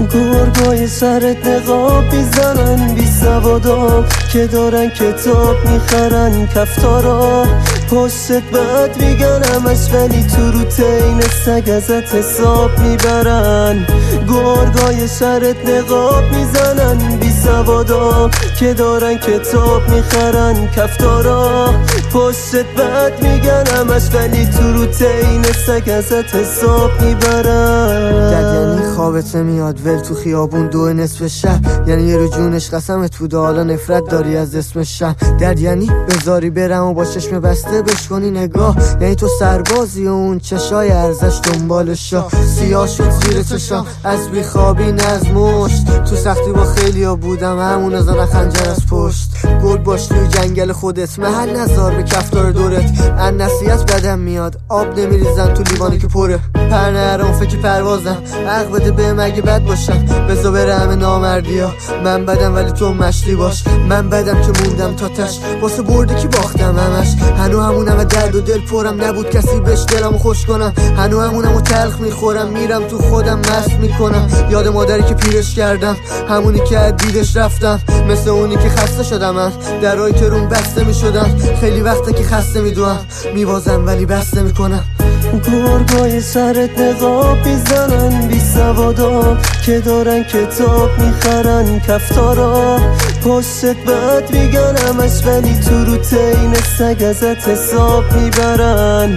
گرگای سرت نقاب میزنن، بی سوادا که دارن کتاب میخرن کفتارا. پستت بد میگن همش ولی تو رو تین سگ ازت حساب میبرن. گرگای سرت نقاب میزنن، بی سوادا که دارن کتاب میخرن کفتارا. پستت بد میگن همش ولی تو رو تین سگ ازت حساب میبرن. یعنی خوابت نمیاد ول تو خیابون 2 نصف شب، یعنی یه رو جونش قسمت بوده حالا نفرت داری از اسم شب. درد یعنی بذاری برم و با چشم بسته بشکنی نگاه، یعنی تو سربازی و اون چشای ارزش دنبالشا. سیاه شد زیر چشام از بیخوابی از مشت، تو سختی با خیلیا بودم همون زدن خنجر از پشت. گل باش توی جنگل خودت، محل نزار به کفتار دورت. ان نصیحت بدم میاد آب نمیریزن تو لیوانی که پره. پر نرم فکر پروازم، حق بده به مگه بد باشم. بزا بره همه نامردیا، من بدم ولی تو مشتی باش. من بدم که موندم تا تش، واسه برده که باختم همش. هنو همونم و درد و دل پرم، نبود کسی بهش دلمو خوش کنم. هنو همونم و تلخ میخورم، میرم تو خودم مست میکنم. یاد مادری که پیرش کردم، همونی که از دیدش رفتم. مثل اونی که خسته شدم، من درایی که روم بسته میشدم. خیلی وقته که خسته میدوم، میبازم ولی بسته میکنم. گرگای سرت نقاب میزنن، بی سوادا که دارن کتاب میخرن کفتارا. پستت بد میگن همش ولی تو رو تین سگ ازت حساب میبرن.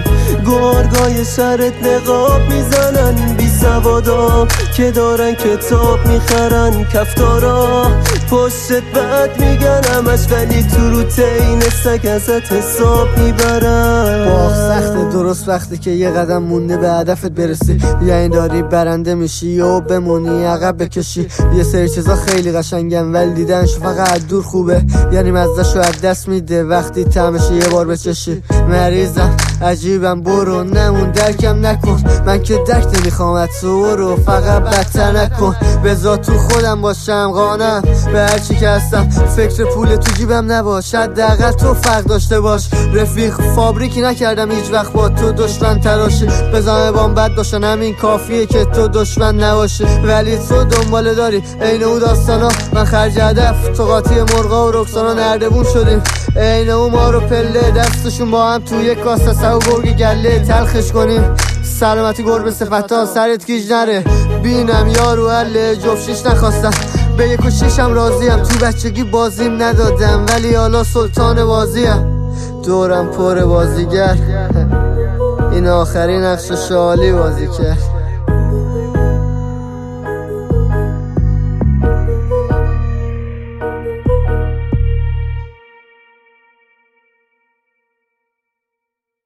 گرگای سرت نقاب میزنن، بی سوادا که دارن کتاب میخرن کفتارا. پستت بد میگن همش ولی تو رو تین سگ ازت حساب میبرن. با سخت درست وقتی که یه قدم مونده به هدفت برسی، یعنی داری برنده میشی و بمونی عقب بکشی. یه سری چیزا خیلی قشنگن ولی دیدنشو فقط دور خوبه، یعنی مزدشو از دست میده وقتی طعمش یه بار بچشی. مریضم عجیبم برو نمون درکم نکن، من که درک نمیخوام تو رو فقط بدتر نکن. بذار تو خودم باشم قانم به هرچی که هستم، فکر پول تو جیبم نباش، حداقل تو فرق داشته باش. رفیق فابریکی نکردم هیچ وقت با تو دشمن تراشی. بزنم بام بد باشن همین کافیه که تو دشمن نباشی. ولی تو دنباله داری عین اون داستانا، من خرج هدف تو قاطی مرغا و رکسانا نردبون شدیم. عین اون ما رو پله دستشون با هم توی کاسه سو گرگ گله تلخش کنیم. سلامتی گربه صفتا سرت گیج نره، بینم یارو حله جفشیش نخواستم. به 1 و 6 راضیم، تو بچگی بازیم ندادم ولی حالا سلطان بازیم. دورم پر بازیگر، این آخرین نقش شالی بازی کرد.